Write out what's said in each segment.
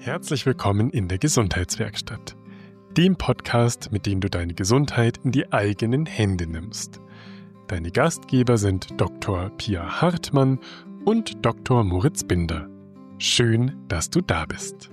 Herzlich willkommen in der Gesundheitswerkstatt, dem Podcast, mit dem du deine Gesundheit in die eigenen Hände nimmst. Deine Gastgeber sind Dr. Pia Hartmann und Dr. Moritz Binder. Schön, dass du da bist.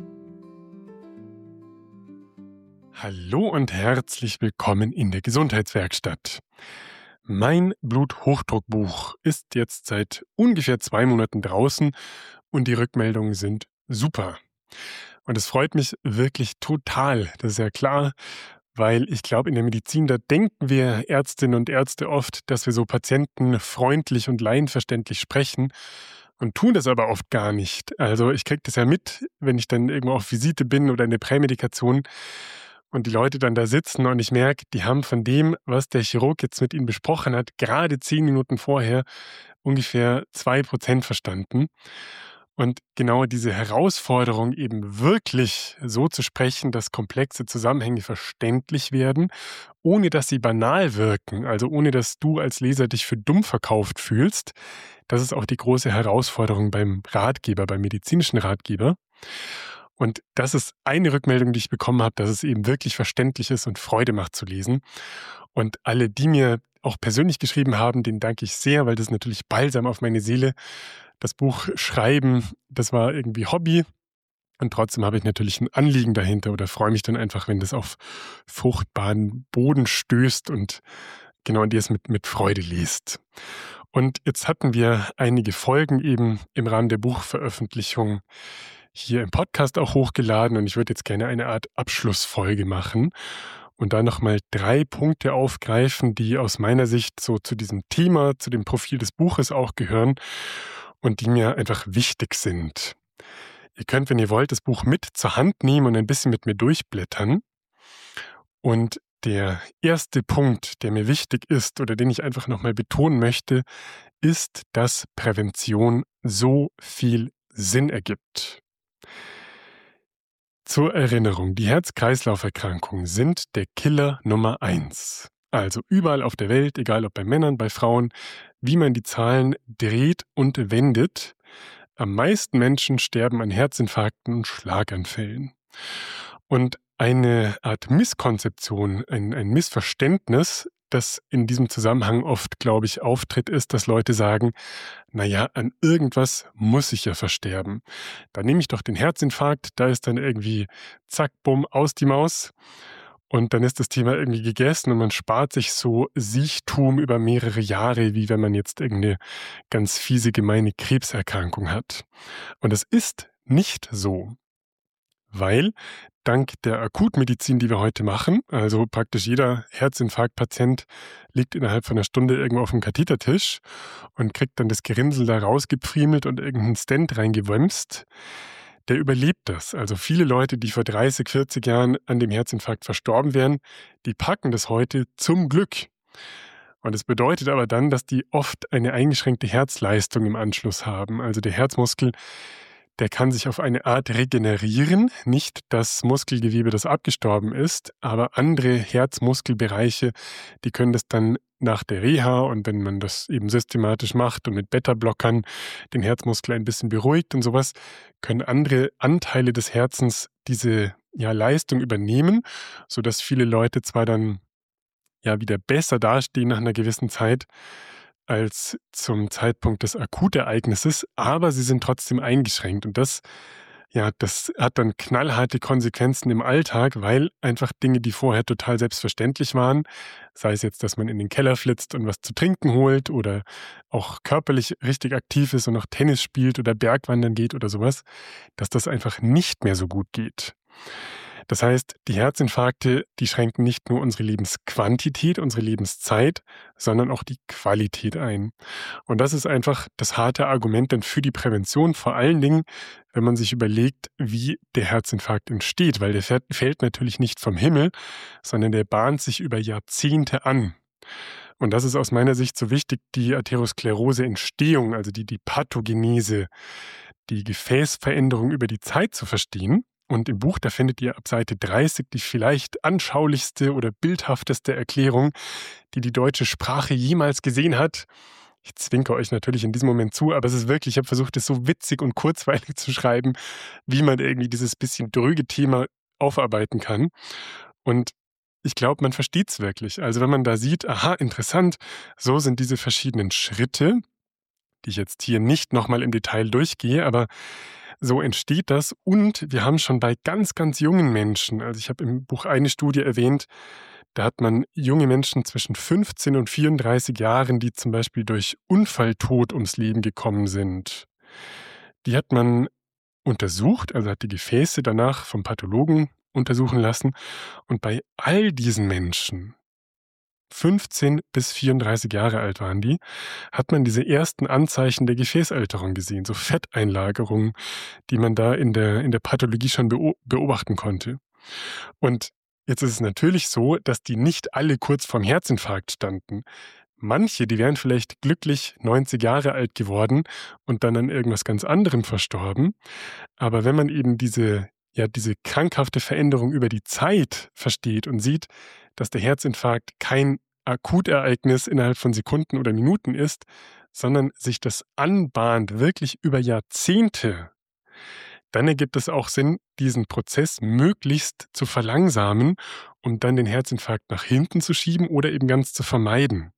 Hallo und herzlich willkommen in der Gesundheitswerkstatt. Mein Bluthochdruckbuch ist jetzt seit ungefähr 2 Monaten draußen und die Rückmeldungen sind super. Und es freut mich wirklich total, das ist ja klar, weil ich glaube, in der Medizin, da denken wir Ärztinnen und Ärzte oft, dass wir so patientenfreundlich und laienverständlich sprechen und tun das aber oft gar nicht. Also ich kriege das ja mit, wenn ich dann irgendwo auf Visite bin oder in der Prämedikation und die Leute dann da sitzen und ich merke, die haben von dem, was der Chirurg jetzt mit ihnen besprochen hat, gerade 10 Minuten vorher ungefähr 2% verstanden. Und genau diese Herausforderung, eben wirklich so zu sprechen, dass komplexe Zusammenhänge verständlich werden, ohne dass sie banal wirken, also ohne dass du als Leser dich für dumm verkauft fühlst, das ist auch die große Herausforderung beim Ratgeber, beim medizinischen Ratgeber. Und das ist eine Rückmeldung, die ich bekommen habe, dass es eben wirklich verständlich ist und Freude macht zu lesen. Und alle, die mir auch persönlich geschrieben haben, denen danke ich sehr, weil das natürlich Balsam auf meine Seele. Das Buch schreiben, das war irgendwie Hobby und trotzdem habe ich natürlich ein Anliegen dahinter oder freue mich dann einfach, wenn das auf fruchtbaren Boden stößt und genau, und ihr es mit Freude liest. Und jetzt hatten wir einige Folgen eben im Rahmen der Buchveröffentlichung hier im Podcast auch hochgeladen und ich würde jetzt gerne eine Art Abschlussfolge machen und da nochmal 3 Punkte aufgreifen, die aus meiner Sicht so zu diesem Thema, zu dem Profil des Buches auch gehören und die mir einfach wichtig sind. Ihr könnt, wenn ihr wollt, das Buch mit zur Hand nehmen und ein bisschen mit mir durchblättern. Und der erste Punkt, der mir wichtig ist oder den ich einfach nochmal betonen möchte, ist, dass Prävention so viel Sinn ergibt. Zur Erinnerung, die Herz-Kreislauf-Erkrankungen sind der Killer Nummer 1. Also überall auf der Welt, egal ob bei Männern, bei Frauen, wie man die Zahlen dreht und wendet, am meisten Menschen sterben an Herzinfarkten und Schlaganfällen. Und eine Art Misskonzeption, ein Missverständnis, das in diesem Zusammenhang oft, glaube ich, auftritt, ist, dass Leute sagen, naja, an irgendwas muss ich ja versterben. Da nehme ich doch den Herzinfarkt, da ist dann irgendwie zack, bumm, aus die Maus. Und dann ist das Thema irgendwie gegessen und man spart sich so Siechtum über mehrere Jahre, wie wenn man jetzt irgendeine ganz fiese, gemeine Krebserkrankung hat. Und es ist nicht so, weil dank der Akutmedizin, die wir heute machen, also praktisch jeder Herzinfarktpatient liegt innerhalb von einer Stunde irgendwo auf dem Kathetertisch und kriegt dann das Gerinnsel da rausgepfriemelt und irgendeinen Stent reingewämst, der überlebt das. Also viele Leute, die vor 30, 40 Jahren an dem Herzinfarkt verstorben wären, die packen das heute zum Glück. Und es bedeutet aber dann, dass die oft eine eingeschränkte Herzleistung im Anschluss haben. Also der Herzmuskel, der kann sich auf eine Art regenerieren, nicht das Muskelgewebe, das abgestorben ist, aber andere Herzmuskelbereiche, die können das dann nach der Reha und wenn man das eben systematisch macht und mit Beta-Blockern den Herzmuskel ein bisschen beruhigt und sowas, können andere Anteile des Herzens diese Leistung übernehmen, sodass viele Leute zwar dann wieder besser dastehen nach einer gewissen Zeit als zum Zeitpunkt des Akutereignisses, aber sie sind trotzdem eingeschränkt und das hat dann knallharte Konsequenzen im Alltag, weil einfach Dinge, die vorher total selbstverständlich waren, sei es jetzt, dass man in den Keller flitzt und was zu trinken holt oder auch körperlich richtig aktiv ist und noch Tennis spielt oder Bergwandern geht oder sowas, dass das einfach nicht mehr so gut geht. Das heißt, die Herzinfarkte, die schränken nicht nur unsere Lebensquantität, unsere Lebenszeit, sondern auch die Qualität ein. Und das ist einfach das harte Argument dann für die Prävention, vor allen Dingen, wenn man sich überlegt, wie der Herzinfarkt entsteht, weil der fällt natürlich nicht vom Himmel, sondern der bahnt sich über Jahrzehnte an. Und das ist aus meiner Sicht so wichtig, die Atherosklerose-Entstehung, also die Pathogenese, die Gefäßveränderung über die Zeit zu verstehen. Und im Buch, da findet ihr ab Seite 30 die vielleicht anschaulichste oder bildhafteste Erklärung, die die deutsche Sprache jemals gesehen hat. Ich zwinker euch natürlich in diesem Moment zu, aber es ist wirklich, ich habe versucht, es so witzig und kurzweilig zu schreiben, wie man irgendwie dieses bisschen dröge Thema aufarbeiten kann. Und ich glaube, man versteht es wirklich. Also wenn man da sieht, aha, interessant, so sind diese verschiedenen Schritte, die ich jetzt hier nicht nochmal im Detail durchgehe, aber so entsteht das. Und wir haben schon bei ganz, ganz jungen Menschen, also ich habe im Buch eine Studie erwähnt, da hat man junge Menschen zwischen 15 und 34 Jahren, die zum Beispiel durch Unfalltod ums Leben gekommen sind. Die hat man untersucht, also hat die Gefäße danach vom Pathologen untersuchen lassen. Und bei all diesen Menschen, 15 bis 34 Jahre alt waren die, hat man diese ersten Anzeichen der Gefäßalterung gesehen, so Fetteinlagerungen, die man da in der Pathologie schon beobachten konnte. Und jetzt ist es natürlich so, dass die nicht alle kurz vorm Herzinfarkt standen. Manche, die wären vielleicht glücklich 90 Jahre alt geworden und dann an irgendwas ganz anderem verstorben. Aber wenn man eben diese krankhafte Veränderung über die Zeit versteht und sieht, dass der Herzinfarkt kein Akutereignis innerhalb von Sekunden oder Minuten ist, sondern sich das anbahnt wirklich über Jahrzehnte, dann ergibt es auch Sinn, diesen Prozess möglichst zu verlangsamen und dann den Herzinfarkt nach hinten zu schieben oder eben ganz zu vermeiden.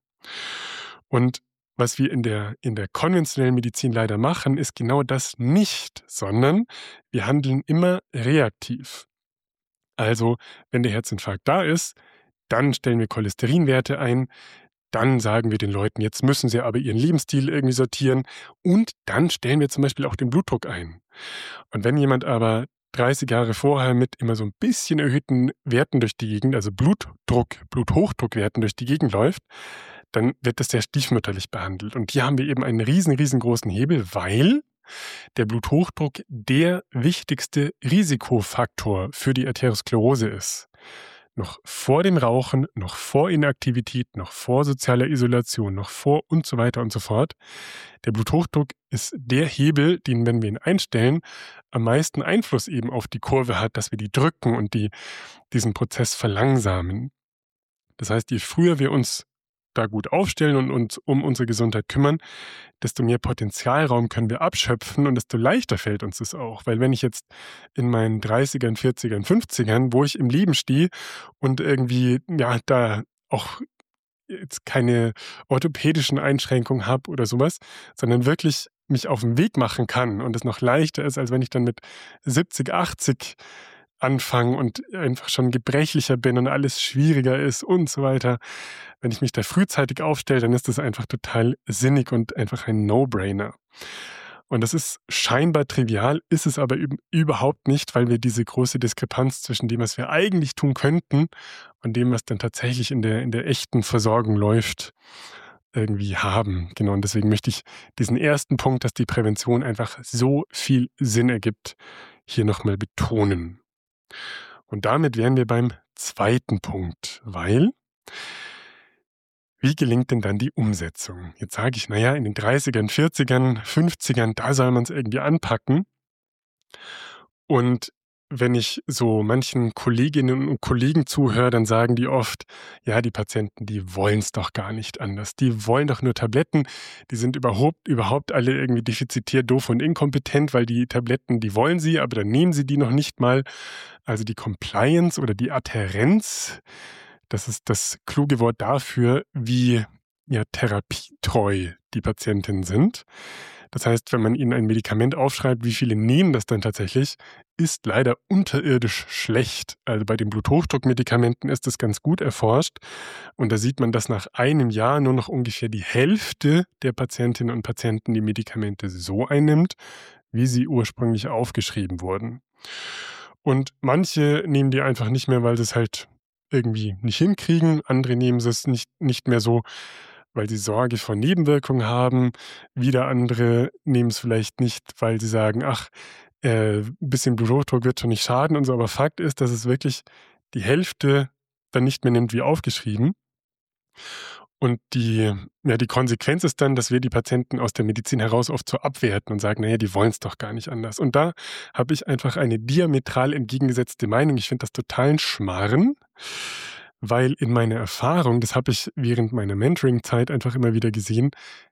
Und was wir in der konventionellen Medizin leider machen, ist genau das nicht, sondern wir handeln immer reaktiv. Also, wenn der Herzinfarkt da ist, dann stellen wir Cholesterinwerte ein, dann sagen wir den Leuten, jetzt müssen sie aber ihren Lebensstil irgendwie sortieren und dann stellen wir zum Beispiel auch den Blutdruck ein. Und wenn jemand aber 30 Jahre vorher mit immer so ein bisschen erhöhten Werten durch die Gegend, also Bluthochdruckwerten durch die Gegend läuft, dann wird das sehr stiefmütterlich behandelt. Und hier haben wir eben einen riesengroßen Hebel, weil der Bluthochdruck der wichtigste Risikofaktor für die Arteriosklerose ist. Noch vor dem Rauchen, noch vor Inaktivität, noch vor sozialer Isolation, noch vor und so weiter und so fort. Der Bluthochdruck ist der Hebel, den, wenn wir ihn einstellen, am meisten Einfluss eben auf die Kurve hat, dass wir die drücken und diesen Prozess verlangsamen. Das heißt, je früher wir uns da gut aufstellen und uns um unsere Gesundheit kümmern, desto mehr Potenzialraum können wir abschöpfen und desto leichter fällt uns das auch. Weil wenn ich jetzt in meinen 30ern, 40ern, 50ern, wo ich im Leben stehe und irgendwie da auch jetzt keine orthopädischen Einschränkungen habe oder sowas, sondern wirklich mich auf den Weg machen kann und es noch leichter ist, als wenn ich dann mit 70, 80 anfange und einfach schon gebrechlicher bin und alles schwieriger ist und so weiter. Wenn ich mich da frühzeitig aufstelle, dann ist das einfach total sinnig und einfach ein No-Brainer. Und das ist scheinbar trivial, ist es aber überhaupt nicht, weil wir diese große Diskrepanz zwischen dem, was wir eigentlich tun könnten und dem, was dann tatsächlich in der echten Versorgung läuft, irgendwie haben. Genau, und deswegen möchte ich diesen ersten Punkt, dass die Prävention einfach so viel Sinn ergibt, hier nochmal betonen. Und damit wären wir beim zweiten Punkt, weil wie gelingt denn dann die Umsetzung? Jetzt sage ich, in den 30ern, 40ern, 50ern, da soll man es irgendwie anpacken. Und wenn ich so manchen Kolleginnen und Kollegen zuhöre, dann sagen die oft, ja, die Patienten, die wollen es doch gar nicht anders. Die wollen doch nur Tabletten. Die sind überhaupt alle irgendwie defizitär, doof und inkompetent, weil die Tabletten, die wollen sie, aber dann nehmen sie die noch nicht mal. Also die Compliance oder die Adhärenz, das ist das kluge Wort dafür, wie therapietreu die Patientinnen sind. Das heißt, wenn man ihnen ein Medikament aufschreibt, wie viele nehmen das dann tatsächlich, ist leider unterirdisch schlecht. Also bei den Bluthochdruckmedikamenten ist das ganz gut erforscht. Und da sieht man, dass nach einem Jahr nur noch ungefähr die Hälfte der Patientinnen und Patienten die Medikamente so einnimmt, wie sie ursprünglich aufgeschrieben wurden. Und manche nehmen die einfach nicht mehr, weil sie es halt irgendwie nicht hinkriegen. Andere nehmen sie es nicht mehr so, weil sie Sorge vor Nebenwirkungen haben. Wieder andere nehmen es vielleicht nicht, weil sie sagen, ein bisschen Bluthochdruck wird schon nicht schaden und so. Aber Fakt ist, dass es wirklich die Hälfte dann nicht mehr nimmt wie aufgeschrieben. Und die Konsequenz ist dann, dass wir die Patienten aus der Medizin heraus oft so abwerten und sagen, die wollen es doch gar nicht anders. Und da habe ich einfach eine diametral entgegengesetzte Meinung. Ich finde das totalen Schmarren, weil in meiner Erfahrung, das habe ich während meiner Mentoring-Zeit einfach immer wieder gesehen,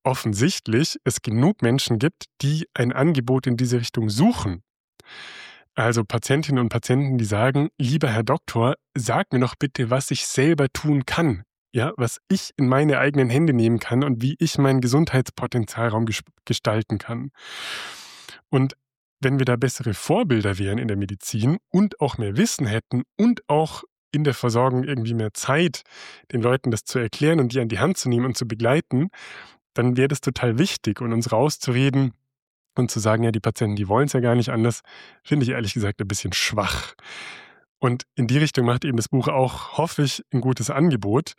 offensichtlich es genug Menschen gibt, die ein Angebot in diese Richtung suchen. Also Patientinnen und Patienten, die sagen, lieber Herr Doktor, sag mir doch bitte, was ich selber tun kann. Ja, was ich in meine eigenen Hände nehmen kann und wie ich meinen Gesundheitspotenzialraum gestalten kann. Und wenn wir da bessere Vorbilder wären in der Medizin und auch mehr Wissen hätten und auch in der Versorgung irgendwie mehr Zeit, den Leuten das zu erklären und die an die Hand zu nehmen und zu begleiten, dann wäre das total wichtig. Und uns rauszureden und zu sagen, ja, die Patienten, die wollen es ja gar nicht anders, finde ich ehrlich gesagt ein bisschen schwach. Und in die Richtung macht eben das Buch auch, hoffe ich, ein gutes Angebot.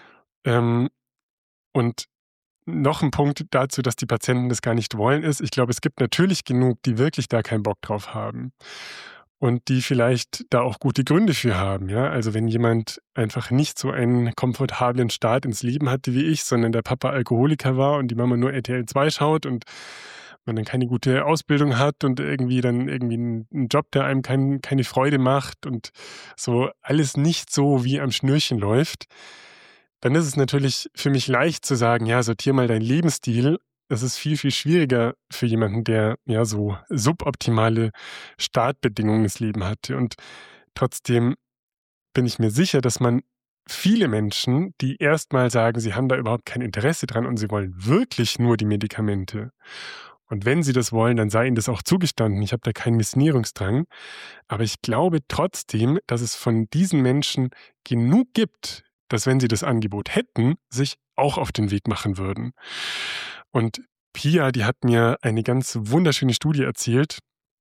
Und noch ein Punkt dazu, dass die Patienten das gar nicht wollen, ist, ich glaube, es gibt natürlich genug, die wirklich da keinen Bock drauf haben. Und die vielleicht da auch gute Gründe für haben. Ja? Also wenn jemand einfach nicht so einen komfortablen Start ins Leben hatte wie ich, sondern der Papa Alkoholiker war und die Mama nur RTL 2 schaut und man dann keine gute Ausbildung hat und irgendwie dann irgendwie einen Job, der einem keine Freude macht und so alles nicht so wie am Schnürchen läuft, dann ist es natürlich für mich leicht zu sagen, ja, sortier mal deinen Lebensstil. Das ist viel, viel schwieriger für jemanden, der ja so suboptimale Startbedingungen ins Leben hatte. Und trotzdem bin ich mir sicher, dass man viele Menschen, die erstmal sagen, sie haben da überhaupt kein Interesse dran und sie wollen wirklich nur die Medikamente. Und wenn sie das wollen, dann sei ihnen das auch zugestanden. Ich habe da keinen Missionierungsdrang. Aber ich glaube trotzdem, dass es von diesen Menschen genug gibt, dass wenn sie das Angebot hätten, sich auch auf den Weg machen würden. Und Pia, die hat mir eine ganz wunderschöne Studie erzählt,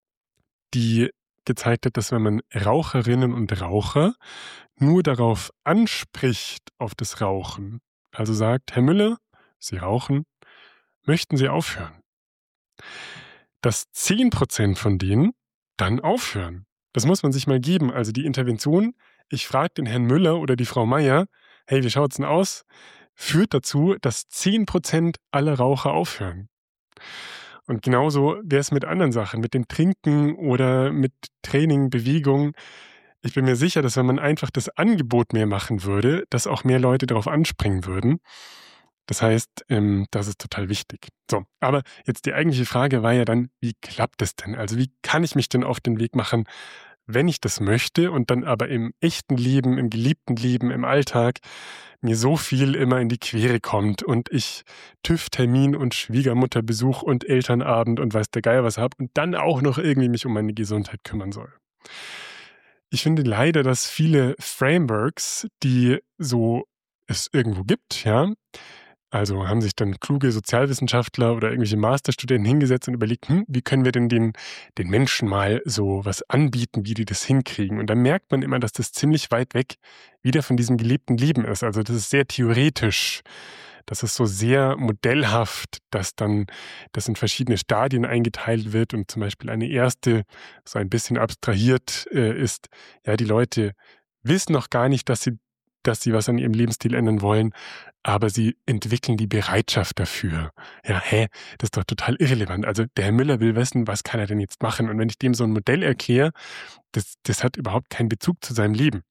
die gezeigt hat, dass wenn man Raucherinnen und Raucher nur darauf anspricht, auf das Rauchen, also sagt, Herr Müller, Sie rauchen, möchten Sie aufhören? Dass 10% von denen dann aufhören. Das muss man sich mal geben. Also die Intervention, ich frage den Herrn Müller oder die Frau Meier, hey, wie schaut's denn aus? Führt dazu, dass 10% aller Raucher aufhören. Und genauso wäre es mit anderen Sachen, mit dem Trinken oder mit Training, Bewegung. Ich bin mir sicher, dass wenn man einfach das Angebot mehr machen würde, dass auch mehr Leute darauf anspringen würden. Das heißt, das ist total wichtig. So, aber jetzt die eigentliche Frage war ja dann, wie klappt es denn? Also wie kann ich mich denn auf den Weg machen, wenn ich das möchte und dann aber im echten Leben, im geliebten Leben, im Alltag mir so viel immer in die Quere kommt und ich TÜV-Termin und Schwiegermutterbesuch und Elternabend und weiß der Geier was habe und dann auch noch irgendwie mich um meine Gesundheit kümmern soll. Ich finde leider, dass viele Frameworks, die so es irgendwo gibt, ja, also haben sich dann kluge Sozialwissenschaftler oder irgendwelche Masterstudenten hingesetzt und überlegt, wie können wir denn den Menschen mal so was anbieten, wie die das hinkriegen. Und dann merkt man immer, dass das ziemlich weit weg wieder von diesem gelebten Leben ist. Also das ist sehr theoretisch, das ist so sehr modellhaft, dass dann das in verschiedene Stadien eingeteilt wird und zum Beispiel eine erste so ein bisschen abstrahiert ist, ja, die Leute wissen noch gar nicht, dass sie was an ihrem Lebensstil ändern wollen, aber sie entwickeln die Bereitschaft dafür. Ja, das ist doch total irrelevant. Also der Herr Müller will wissen, was kann er denn jetzt machen? Und wenn ich dem so ein Modell erkläre, das hat überhaupt keinen Bezug zu seinem Leben.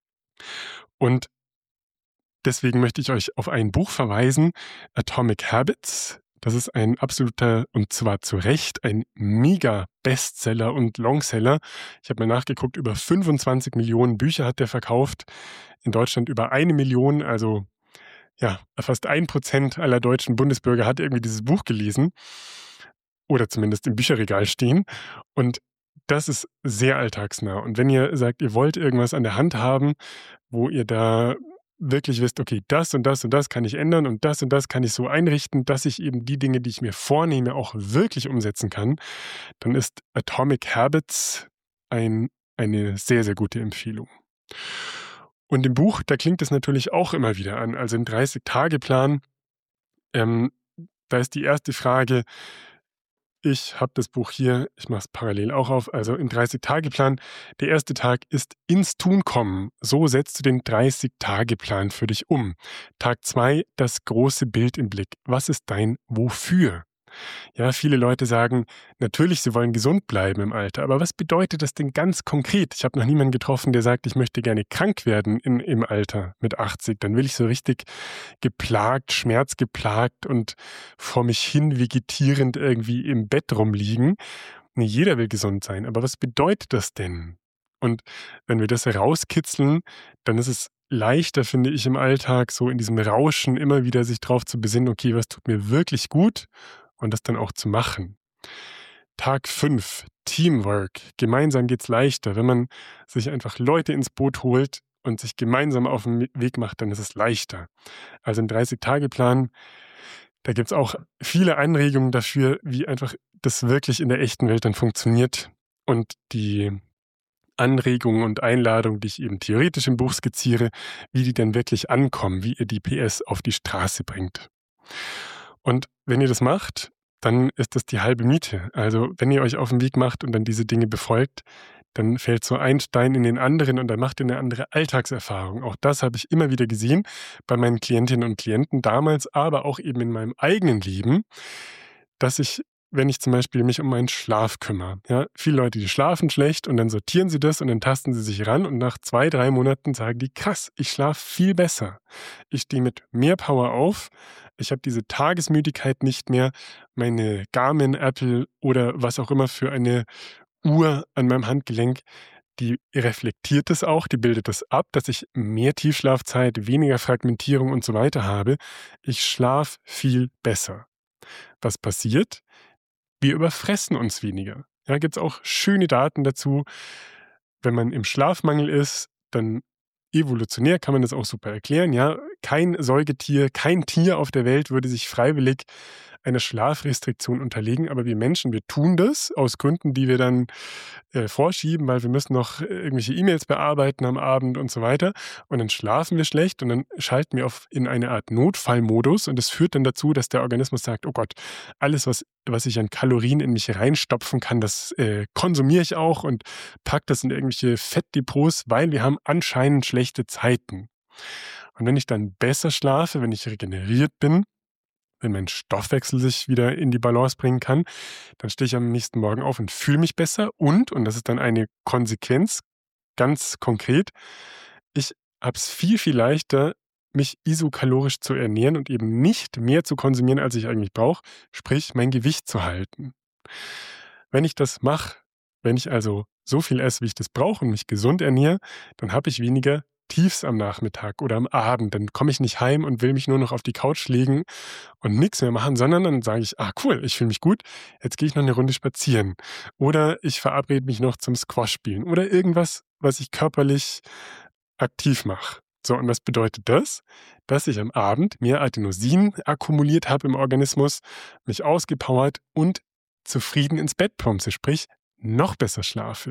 Und deswegen möchte ich euch auf ein Buch verweisen, Atomic Habits. Das ist ein absoluter, und zwar zu Recht, ein Mega-Bestseller und Longseller. Ich habe mal nachgeguckt, über 25 Millionen Bücher hat der verkauft. In Deutschland über 1 Million, also ja, fast 1% aller deutschen Bundesbürger hat irgendwie dieses Buch gelesen oder zumindest im Bücherregal stehen. Und das ist sehr alltagsnah. Und wenn ihr sagt, ihr wollt irgendwas an der Hand haben, wo ihr da wirklich wisst, okay, das und das und das kann ich ändern und das kann ich so einrichten, dass ich eben die Dinge, die ich mir vornehme, auch wirklich umsetzen kann, dann ist Atomic Habits eine sehr, sehr gute Empfehlung. Und im Buch, da klingt es natürlich auch immer wieder an. Also im 30-Tage-Plan, da ist die erste Frage, ich habe das Buch hier, ich mache es parallel auch auf, also im 30-Tage-Plan, der erste Tag ist ins Tun kommen. So setzt du den 30-Tage-Plan für dich um. Tag 2, das große Bild im Blick. Was ist dein Wofür? Ja, viele Leute sagen, natürlich, sie wollen gesund bleiben im Alter, aber was bedeutet das denn ganz konkret? Ich habe noch niemanden getroffen, der sagt, ich möchte gerne krank werden im Alter mit 80. Dann will ich so richtig geplagt, schmerzgeplagt und vor mich hin vegetierend irgendwie im Bett rumliegen. Nee, jeder will gesund sein, aber was bedeutet das denn? Und wenn wir das herauskitzeln, dann ist es leichter, finde ich, im Alltag so in diesem Rauschen immer wieder sich drauf zu besinnen, okay, was tut mir wirklich gut und das dann auch zu machen. Tag 5: Teamwork. Gemeinsam geht's leichter. Wenn man sich einfach Leute ins Boot holt und sich gemeinsam auf den Weg macht, dann ist es leichter. Also im 30-Tage-Plan, da gibt's auch viele Anregungen dafür, wie einfach das wirklich in der echten Welt dann funktioniert. Und die Anregungen und Einladungen, die ich eben theoretisch im Buch skizziere, wie die dann wirklich ankommen, wie ihr die PS auf die Straße bringt. Und wenn ihr das macht, dann ist das die halbe Miete. Also wenn ihr euch auf den Weg macht und dann diese Dinge befolgt, dann fällt so ein Stein in den anderen und dann macht ihr eine andere Alltagserfahrung. Auch das habe ich immer wieder gesehen bei meinen Klientinnen und Klienten damals, aber auch eben in meinem eigenen Leben, dass ich, wenn ich zum Beispiel mich um meinen Schlaf kümmere, ja, viele Leute, die schlafen schlecht und dann sortieren sie das und dann tasten sie sich ran und nach 2, 3 Monaten sagen die, krass, ich schlafe viel besser. Ich stehe mit mehr Power auf, ich habe diese Tagesmüdigkeit nicht mehr, meine Garmin, Apple oder was auch immer für eine Uhr an meinem Handgelenk, die reflektiert es auch, die bildet das ab, dass ich mehr Tiefschlafzeit, weniger Fragmentierung und so weiter habe. Ich schlafe viel besser. Was passiert? Wir überfressen uns weniger. Ja, gibt es auch schöne Daten dazu. Wenn man im Schlafmangel ist, dann evolutionär kann man das auch super erklären. Ja, kein Säugetier, kein Tier auf der Welt würde sich freiwillig einer Schlafrestriktion unterlegen, aber wir Menschen, wir tun das aus Gründen, die wir dann vorschieben, weil wir müssen noch irgendwelche E-Mails bearbeiten am Abend und so weiter. Und dann schlafen wir schlecht und dann schalten wir in eine Art Notfallmodus und das führt dann dazu, dass der Organismus sagt, oh Gott, alles, was ich an Kalorien in mich reinstopfen kann, das konsumiere ich auch und pack das in irgendwelche Fettdepots, weil wir haben anscheinend schlechte Zeiten. Und wenn ich dann besser schlafe, wenn ich regeneriert bin, wenn mein Stoffwechsel sich wieder in die Balance bringen kann, dann stehe ich am nächsten Morgen auf und fühle mich besser und das ist dann eine Konsequenz, ganz konkret, ich habe es viel, viel leichter, mich isokalorisch zu ernähren und eben nicht mehr zu konsumieren, als ich eigentlich brauche, sprich mein Gewicht zu halten. Wenn ich das mache, wenn ich also so viel esse, wie ich das brauche und mich gesund ernähre, dann habe ich weniger Tiefs am Nachmittag oder am Abend. Dann komme ich nicht heim und will mich nur noch auf die Couch legen und nichts mehr machen, sondern dann sage ich, cool, ich fühle mich gut, jetzt gehe ich noch eine Runde spazieren. Oder ich verabrede mich noch zum Squash spielen oder irgendwas, was ich körperlich aktiv mache. So, und was bedeutet das? Dass ich am Abend mehr Adenosin akkumuliert habe im Organismus, mich ausgepowert und zufrieden ins Bett plumpse, sprich noch besser schlafe.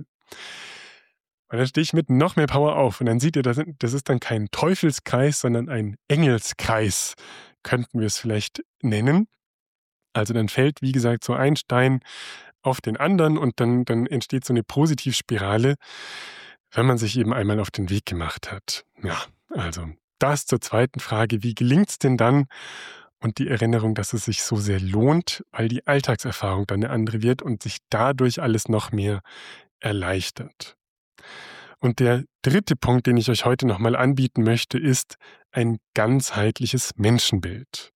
Und dann stehe ich mit noch mehr Power auf und dann seht ihr, das ist dann kein Teufelskreis, sondern ein Engelskreis, könnten wir es vielleicht nennen. Also dann fällt, wie gesagt, so ein Stein auf den anderen und dann entsteht so eine Positivspirale, wenn man sich eben einmal auf den Weg gemacht hat. Ja, also das zur zweiten Frage, wie gelingt's denn dann? Und die Erinnerung, dass es sich so sehr lohnt, weil die Alltagserfahrung dann eine andere wird und sich dadurch alles noch mehr erleichtert. Und der dritte Punkt, den ich euch heute nochmal anbieten möchte, ist ein ganzheitliches Menschenbild.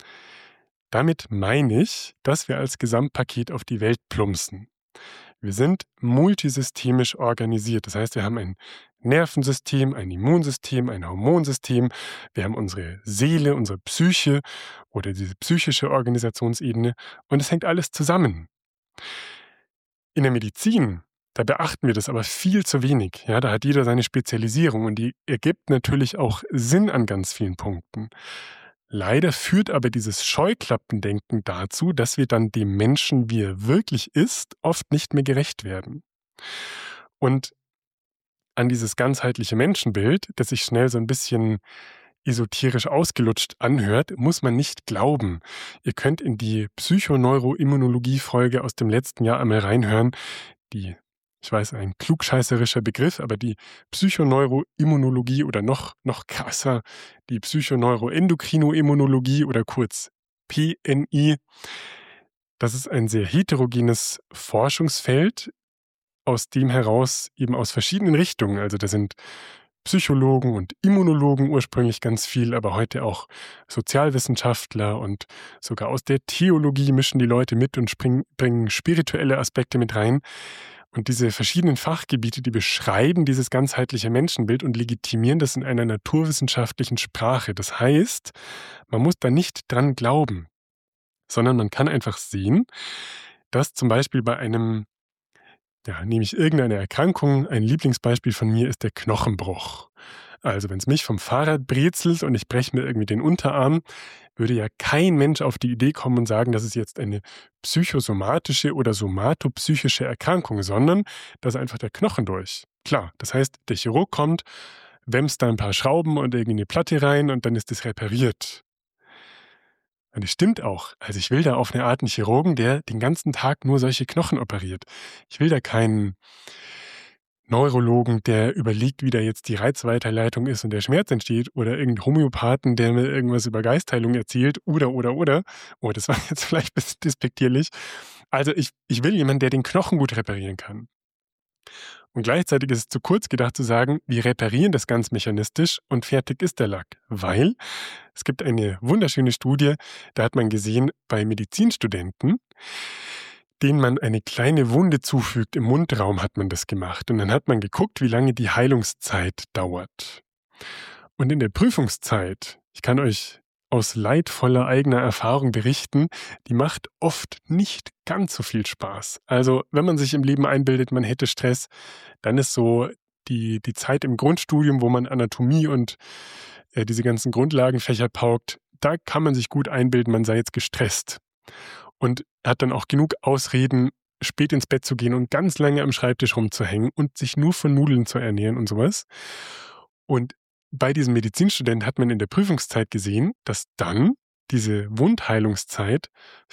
Damit meine ich, dass wir als Gesamtpaket auf die Welt plumpsen. Wir sind multisystemisch organisiert. Das heißt, wir haben ein Nervensystem, ein Immunsystem, ein Hormonsystem. Wir haben unsere Seele, unsere Psyche oder diese psychische Organisationsebene. Und es hängt alles zusammen. In der Medizin, da beachten wir das aber viel zu wenig. Ja, da hat jeder seine Spezialisierung und die ergibt natürlich auch Sinn an ganz vielen Punkten. Leider führt aber dieses Scheuklappendenken dazu, dass wir dann dem Menschen, wie er wirklich ist, oft nicht mehr gerecht werden. Und an dieses ganzheitliche Menschenbild, das sich schnell so ein bisschen esoterisch ausgelutscht anhört, muss man nicht glauben. Ihr könnt in die Psychoneuroimmunologie-Folge aus dem letzten Jahr einmal reinhören. Ich weiß, ein klugscheißerischer Begriff, aber die Psychoneuroimmunologie oder noch krasser, die Psychoneuroendokrinoimmunologie oder kurz PNI, Das ist ein sehr heterogenes Forschungsfeld, aus dem heraus eben aus verschiedenen Richtungen, also da sind Psychologen und Immunologen ursprünglich ganz viel, aber heute auch Sozialwissenschaftler und sogar aus der Theologie mischen die Leute mit und bringen spirituelle Aspekte mit rein. Und diese verschiedenen Fachgebiete, die beschreiben dieses ganzheitliche Menschenbild und legitimieren das in einer naturwissenschaftlichen Sprache. Das heißt, man muss da nicht dran glauben, sondern man kann einfach sehen, dass zum Beispiel bei nehme ich irgendeine Erkrankung, ein Lieblingsbeispiel von mir ist der Knochenbruch. Also wenn es mich vom Fahrrad brezelt und ich breche mir irgendwie den Unterarm, würde ja kein Mensch auf die Idee kommen und sagen, das ist jetzt eine psychosomatische oder somatopsychische Erkrankung, sondern da ist einfach der Knochen durch. Klar, das heißt, der Chirurg kommt, wämst da ein paar Schrauben und irgendwie eine Platte rein und dann ist das repariert. Und es stimmt auch. Also ich will da auf eine Art einen Chirurgen, der den ganzen Tag nur solche Knochen operiert. Ich will da keinen Neurologen, der überlegt, wie da jetzt die Reizweiterleitung ist und der Schmerz entsteht, oder irgendeinen Homöopathen, der mir irgendwas über Geistheilung erzählt, oder. Oh, das war jetzt vielleicht ein bisschen despektierlich. Also ich will jemanden, der den Knochen gut reparieren kann. Und gleichzeitig ist es zu kurz gedacht zu sagen, wir reparieren das ganz mechanistisch und fertig ist der Lack. Weil es gibt eine wunderschöne Studie, da hat man gesehen, bei Medizinstudenten, denen man eine kleine Wunde zufügt, im Mundraum hat man das gemacht. Und dann hat man geguckt, wie lange die Heilungszeit dauert. Und in der Prüfungszeit, ich kann euch aus leidvoller eigener Erfahrung berichten, die macht oft nicht ganz so viel Spaß. Also wenn man sich im Leben einbildet, man hätte Stress, dann ist so die Zeit im Grundstudium, wo man Anatomie und diese ganzen Grundlagenfächer paukt, da kann man sich gut einbilden, man sei jetzt gestresst. Und hat dann auch genug Ausreden, spät ins Bett zu gehen und ganz lange am Schreibtisch rumzuhängen und sich nur von Nudeln zu ernähren und sowas. Und bei diesem Medizinstudent hat man in der Prüfungszeit gesehen, dass dann diese Wundheilungszeit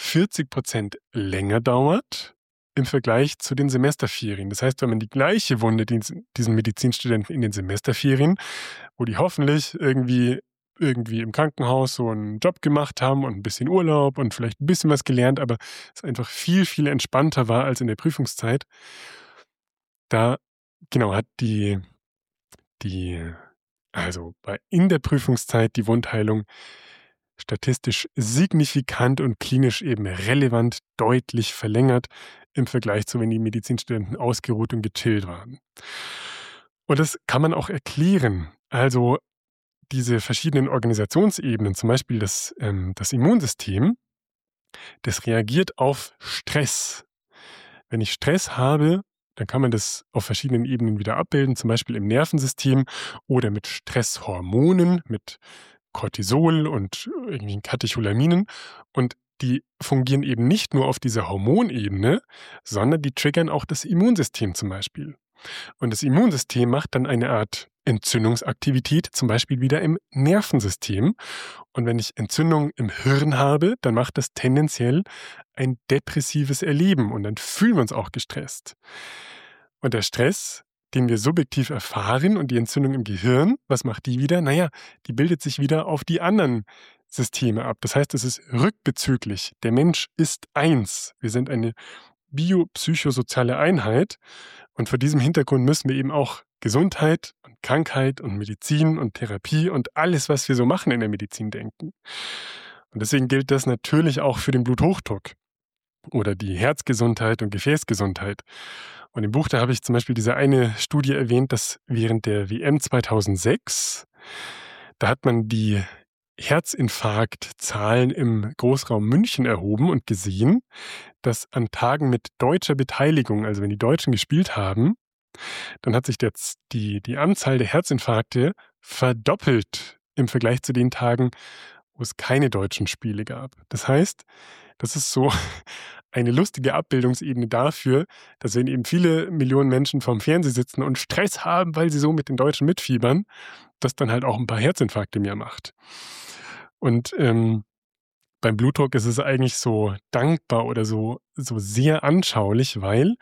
40% länger dauert im Vergleich zu den Semesterferien. Das heißt, wenn man die gleiche Wunde diesen Medizinstudenten in den Semesterferien, wo die hoffentlich irgendwie im Krankenhaus so einen Job gemacht haben und ein bisschen Urlaub und vielleicht ein bisschen was gelernt, aber es einfach viel, viel entspannter war als in der Prüfungszeit, da hat in der Prüfungszeit die Wundheilung statistisch signifikant und klinisch eben relevant deutlich verlängert im Vergleich zu, wenn die Medizinstudenten ausgeruht und gechillt waren. Und das kann man auch erklären. Also diese verschiedenen Organisationsebenen, zum Beispiel das Immunsystem, das reagiert auf Stress. Wenn ich Stress habe, dann kann man das auf verschiedenen Ebenen wieder abbilden, zum Beispiel im Nervensystem oder mit Stresshormonen, mit Cortisol und irgendwelchen Katecholaminen. Und die fungieren eben nicht nur auf dieser Hormonebene, sondern die triggern auch das Immunsystem zum Beispiel. Und das Immunsystem macht dann eine Art Entzündungsaktivität, zum Beispiel wieder im Nervensystem. Und wenn ich Entzündung im Hirn habe, dann macht das tendenziell ein depressives Erleben und dann fühlen wir uns auch gestresst. Und der Stress, den wir subjektiv erfahren und die Entzündung im Gehirn, was macht die wieder? Naja, die bildet sich wieder auf die anderen Systeme ab. Das heißt, es ist rückbezüglich. Der Mensch ist eins. Wir sind eine biopsychosoziale Einheit. Und vor diesem Hintergrund müssen wir eben auch Gesundheit und Krankheit und Medizin und Therapie und alles, was wir so machen in der Medizin, denken. Und deswegen gilt das natürlich auch für den Bluthochdruck oder die Herzgesundheit und Gefäßgesundheit. Und im Buch, da habe ich zum Beispiel diese eine Studie erwähnt, dass während der WM 2006, da hat man die Herzinfarktzahlen im Großraum München erhoben und gesehen, dass an Tagen mit deutscher Beteiligung, also wenn die Deutschen gespielt haben, dann hat sich jetzt die Anzahl der Herzinfarkte verdoppelt im Vergleich zu den Tagen, wo es keine deutschen Spiele gab. Das heißt, das ist so eine lustige Abbildungsebene dafür, dass wenn eben viele Millionen Menschen vorm Fernseher sitzen und Stress haben, weil sie so mit den Deutschen mitfiebern, das dann halt auch ein paar Herzinfarkte mehr macht. Und beim Blutdruck ist es eigentlich so dankbar oder so sehr anschaulich, weil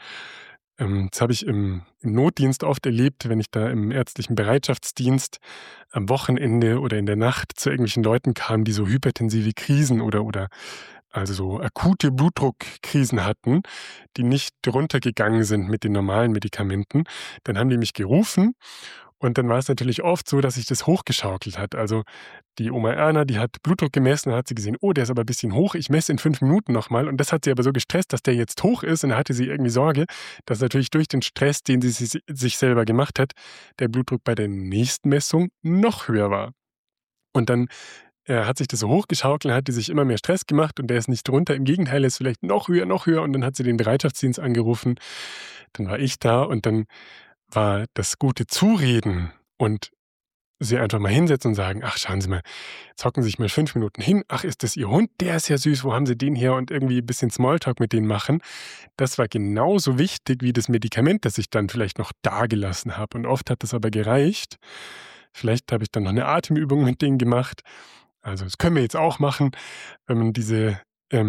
das habe ich im Notdienst oft erlebt, wenn ich da im ärztlichen Bereitschaftsdienst am Wochenende oder in der Nacht zu irgendwelchen Leuten kam, die so hypertensive Krisen oder also so akute Blutdruckkrisen hatten, die nicht runtergegangen sind mit den normalen Medikamenten, dann haben die mich gerufen und dann war es natürlich oft so, dass sich das hochgeschaukelt hat. Also die Oma Erna, die hat Blutdruck gemessen, dann hat sie gesehen, oh, der ist aber ein bisschen hoch, ich messe in 5 Minuten nochmal. Und das hat sie aber so gestresst, dass der jetzt hoch ist und da hatte sie irgendwie Sorge, dass natürlich durch den Stress, den sie sich selber gemacht hat, der Blutdruck bei der nächsten Messung noch höher war. Und dann hat sich das so hochgeschaukelt, hat die sich immer mehr Stress gemacht und der ist nicht runter. Im Gegenteil, er ist vielleicht noch höher und dann hat sie den Bereitschaftsdienst angerufen. Dann war ich da und dann war das gute Zureden und sie einfach mal hinsetzen und sagen, ach, schauen Sie mal, jetzt hocken Sie sich mal 5 Minuten hin. Ach, ist das Ihr Hund? Der ist ja süß, wo haben Sie den her? Und irgendwie ein bisschen Smalltalk mit denen machen. Das war genauso wichtig wie das Medikament, das ich dann vielleicht noch dagelassen habe. Und oft hat das aber gereicht. Vielleicht habe ich dann noch eine Atemübung mit denen gemacht. Also das können wir jetzt auch machen, wenn man diese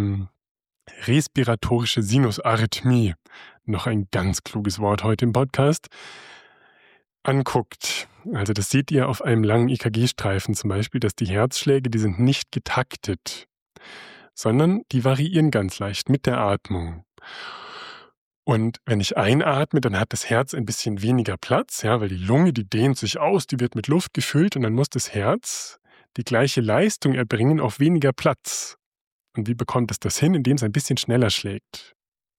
respiratorische Sinusarrhythmie, noch ein ganz kluges Wort heute im Podcast, anguckt. Also das seht ihr auf einem langen EKG-Streifen zum Beispiel, dass die Herzschläge, die sind nicht getaktet, sondern die variieren ganz leicht mit der Atmung. Und wenn ich einatme, dann hat das Herz ein bisschen weniger Platz, ja, weil die Lunge, die dehnt sich aus, die wird mit Luft gefüllt und dann muss das Herz die gleiche Leistung erbringen auf weniger Platz. Und wie bekommt es das hin? Indem es ein bisschen schneller schlägt.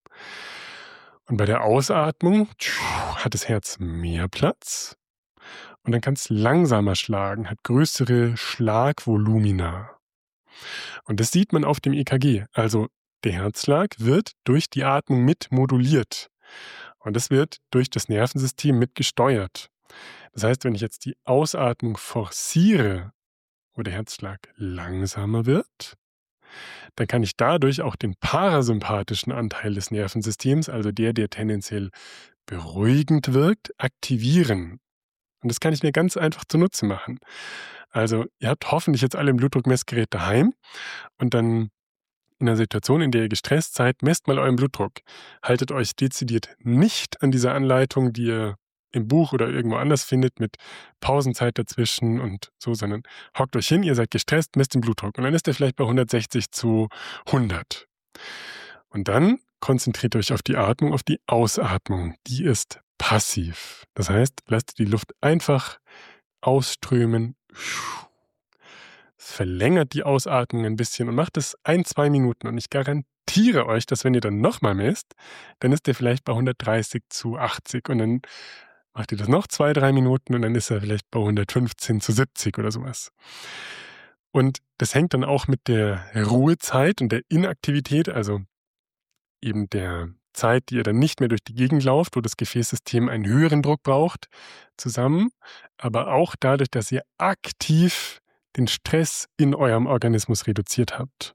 Und bei der Ausatmung hat das Herz mehr Platz und dann kann es langsamer schlagen, hat größere Schlagvolumina. Und das sieht man auf dem EKG. Also der Herzschlag wird durch die Atmung mit moduliert und das wird durch das Nervensystem mit gesteuert. Das heißt, wenn ich jetzt die Ausatmung forciere, wo der Herzschlag langsamer wird, dann kann ich dadurch auch den parasympathischen Anteil des Nervensystems, also der tendenziell beruhigend wirkt, aktivieren. Und das kann ich mir ganz einfach zunutze machen. Also ihr habt hoffentlich jetzt alle ein Blutdruckmessgerät daheim und dann in einer Situation, in der ihr gestresst seid, messt mal euren Blutdruck. Haltet euch dezidiert nicht an dieser Anleitung, die ihr im Buch oder irgendwo anders findet, mit Pausenzeit dazwischen und so, sondern hockt euch hin, ihr seid gestresst, messt den Blutdruck und dann ist er vielleicht bei 160/100. Und dann konzentriert euch auf die Atmung, auf die Ausatmung. Die ist passiv. Das heißt, lasst die Luft einfach ausströmen. Es verlängert die Ausatmung ein bisschen und macht es 1-2 Minuten. Und ich garantiere euch, dass wenn ihr dann nochmal messt, dann ist der vielleicht bei 130/80 und dann macht ihr das noch 2-3 Minuten und dann ist er vielleicht bei 115/70 oder sowas. Und das hängt dann auch mit der Ruhezeit und der Inaktivität, also eben der Zeit, die ihr dann nicht mehr durch die Gegend lauft, wo das Gefäßsystem einen höheren Druck braucht, zusammen, aber auch dadurch, dass ihr aktiv den Stress in eurem Organismus reduziert habt.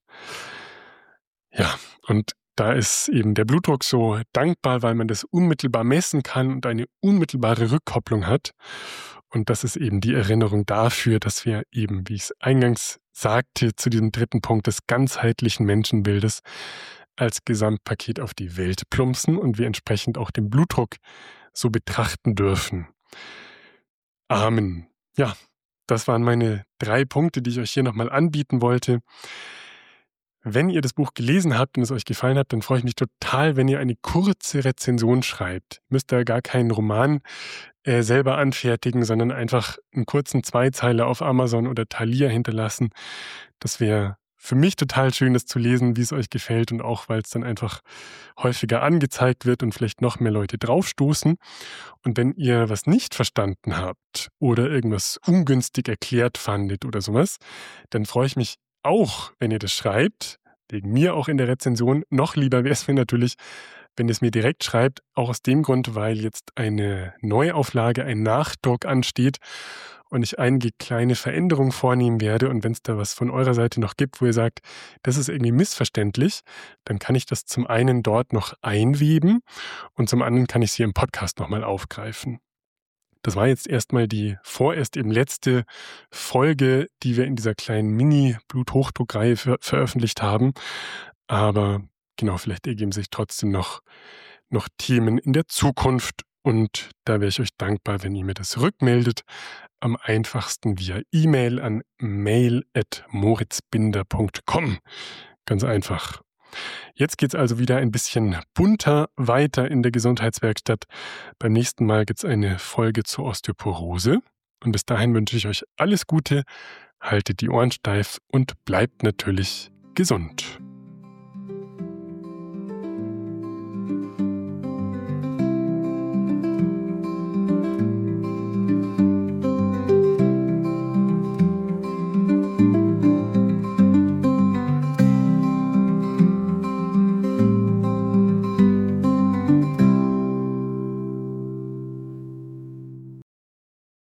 Ja, und da ist eben der Blutdruck so dankbar, weil man das unmittelbar messen kann und eine unmittelbare Rückkopplung hat. Und das ist eben die Erinnerung dafür, dass wir eben, wie ich es eingangs sagte, zu diesem 3. Punkt des ganzheitlichen Menschenbildes als Gesamtpaket auf die Welt plumpsen und wir entsprechend auch den Blutdruck so betrachten dürfen. Amen. Ja, das waren meine 3 Punkte, die ich euch hier nochmal anbieten wollte. Wenn ihr das Buch gelesen habt und es euch gefallen hat, dann freue ich mich total, wenn ihr eine kurze Rezension schreibt. Ihr müsst da gar keinen Roman selber anfertigen, sondern einfach einen kurzen 2-Zeiler auf Amazon oder Thalia hinterlassen. Das wäre für mich total schön, das zu lesen, wie es euch gefällt und auch, weil es dann einfach häufiger angezeigt wird und vielleicht noch mehr Leute draufstoßen. Und wenn ihr was nicht verstanden habt oder irgendwas ungünstig erklärt fandet oder sowas, dann freue ich mich auch, wenn ihr das schreibt, wegen mir auch in der Rezension. Noch lieber wäre es mir natürlich, wenn ihr es mir direkt schreibt, auch aus dem Grund, weil jetzt eine Neuauflage, ein Nachdruck ansteht und ich einige kleine Veränderungen vornehmen werde. Und wenn es da was von eurer Seite noch gibt, wo ihr sagt, das ist irgendwie missverständlich, dann kann ich das zum einen dort noch einweben und zum anderen kann ich es hier im Podcast nochmal aufgreifen. Das war jetzt erstmal die vorerst eben letzte Folge, die wir in dieser kleinen Mini-Bluthochdruckreihe veröffentlicht haben. Aber genau, vielleicht ergeben sich trotzdem noch Themen in der Zukunft. Und da wäre ich euch dankbar, wenn ihr mir das rückmeldet. Am einfachsten via E-Mail an mail@moritzbinder.com. Ganz einfach. Jetzt geht's also wieder ein bisschen bunter weiter in der Gesundheitswerkstatt. Beim nächsten Mal gibt's eine Folge zur Osteoporose. Und bis dahin wünsche ich euch alles Gute, haltet die Ohren steif und bleibt natürlich gesund.